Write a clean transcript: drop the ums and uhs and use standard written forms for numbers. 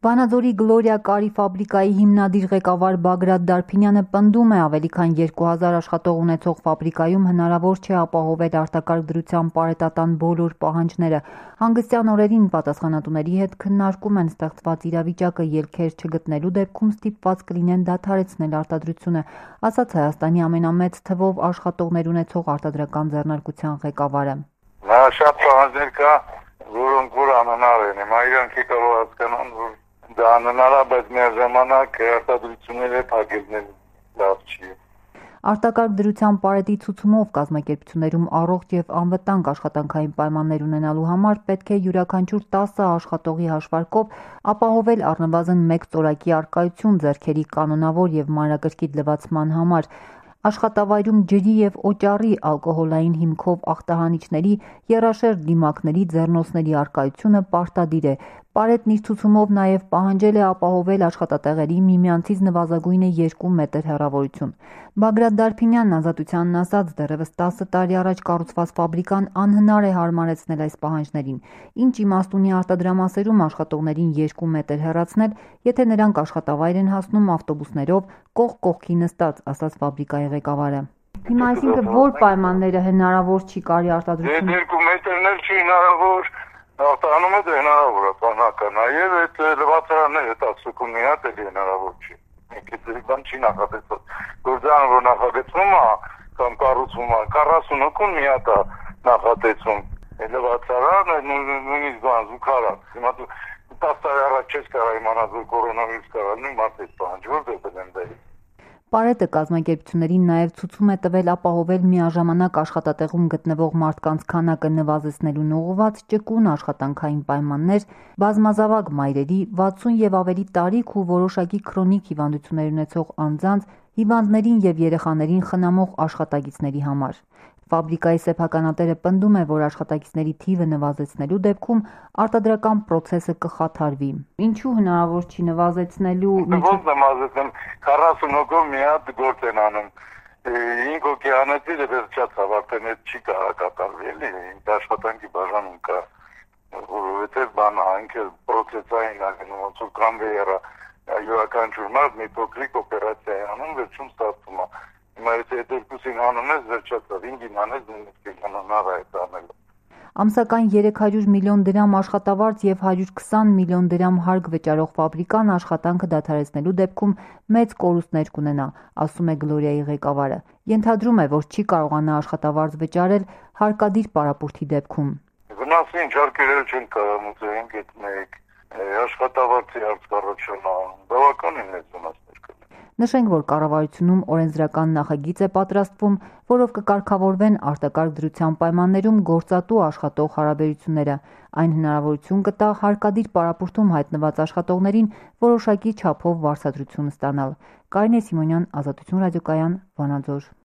Վանաձորի Գլորիա կարի ֆաբրիկայի հիմնադիր ղեկավար Բագրատ Դարփինյանը պնդում է ավելի քան 2000 աշխատող ունեցող ֆաբրիկայում հնարավոր չէ ապահովել արտակարգ դրության պարետատան բոլոր պահանջները։ Հանգստյան օրերին պատասխանատուների հետ քննարկում են ստեղծված իրավիճակը, ելքեր չգտնելու դեպքում ստիպված կլինեն դադարեցնել արտադրությունը, ասաց Հայաստանի ամենամեծ թվով աշխատողներ ունեցող արտադրական ձեռնարկության ղեկավարը։ Շատ պահանջներ կա, որոնք որ անհնար են, հիմա իրանք կարող հասկանան, որ դա անհնար է, բայց միաժամանակ արտադրությունները փակելն լավ չի։ Արտակարգ դրության պարետի ցուցումով կազմակերպություններում առողջ եւ անվտանգ աշխատանքային պայմաններ ունենալու համար պետք է յուրաքանչյուր 10 աշխատողի հաշվարկով ապահովել առնվազն 1 ծորակի առկայություն ձեռքերի կանոնավոր եւ մանրակրկիտ լվացման համար։ Աշխատավայրում ջրի եւ օճառի ալկոհոլային հիմքով ախտահանիչների, եռաշերտ դիմակների, ձեռնոցների առկայությունը պարտադիր է։ Պարետն իր ցուցումով նաև պահանջել է ապահովել աշխատատեղերի միմյանցից նվազագույնը 2 մետր հեռավորություն։ Բագրատ Դարփինյանն Ազատությանն ասաց, դեռևս 10 տարի առաջ կառուցված ֆաբրիկան անհնար է հարմարեցնել այս պահանջներին։ Ինչ իմաստ ունի արտադրամասերում աշխատողներին 2 մետր հեռացնել, եթե նրանք աշխատավայր են հասնում ավտոբուսներով կողք կողքի նստած, ասաց ֆաբրիկայի ղեկավարը։ Հիմա այսինքն որ պայմանները հնարավոր չի կարի արտադրությունը։ 2 մետրն էլ չի հնարավոր, արտահանումը դա հնարավոր է բանակը, նաև այդ լվացարանները 10 մի հատ էլ հնարավոր չի։ Մենք բան չի նախատեսված, որ դա որ նախատեսվում է կամ կառուցվում է 40 մի հատ է նախատեսվում։ Լվացարանը նույնիսկ բան զուգարան։ Հիմա 10 տարի առաջ չես կարող իմանալ, որ կորոնավիրուս կարող լինի, մարդիկ պահանջ որտեղ են դա։ Պարետը կազմակերպություններին նաև ցուցում է տվել ապահովել միաժամանակ աշխատատեղում գտնվող մարդկանց քանակը նվազեցնելուն ուղղված ճկուն աշխատանքային պայմաններ, բազմազավակ մայրերի, 60 եւ ավելի տարիք ու որոշակի քրոնիկ հիվանդություններ ունեցող անձանց, հիվանդներին եւ երեխաներին խնամող աշխատակիցների համար։ Ֆաբրիկայի սեփականատերը պնդում է, որ աշխատակիցների թիվը նվազեցնելու դեպքում արտադրական process-ը կխաթարվի։ Ինչու հնարավոր չի նվազեցնելու։ Ոնց նվազեցնեմ 40 հոգով մի հատ գործ են անում։ 5 հոգի անեցի դե վերջացավ, արդեն այդ չի կարող կատարվի, էլի, աշխատանքի բաժանում կա, որովհետև բան այնքան process-ային անում, ոնց որ կամվեյերը յուրաքանչյուր մարդ մի փոքրիկ օպերացիա է անում, վերջում ստացվում է։ Հիմա եթե երկուսին անում ես, վերջացավ, 5-ին անես, նույնիսկ անհնար է այդ անելը։ Ամսական 300 միլիոն դրամ աշխատավարձ եւ 120 միլիոն դրամ հարկ վճարող ֆաբրիկան աշխատանքը դադարեցնելու դեպքում մեծ կորուստներ կունենա, ասում է Գլորիայի ղեկավարը։ Ենթադրում է, որ չի կարողանա աշխատավարձ վճարել հարկադիր պարապուրդի դեպքում։ Վնասը ինչ հարկերել չեն կարող ուզենք այդ մեկ աշխատավարձի հարց կառաջանա, բավականին մեծ վնասներ կա։ Նշենք, որ կառավարությունում օրենսդրական նախագիծ է պատրաստվում, որով կկարգավորվեն արտակարգ դրության պայմաններում գործատու աշխատող հարաբերությունները։ Այն հնարավորություն կտա հարկադիր պարապուրդում հայտնված աշխատողներին որոշակի չափով վարձատրություն ստանալ։ Կարինե Սիմոնյան, Ազատություն ռադիոկայան, Վանաձոր։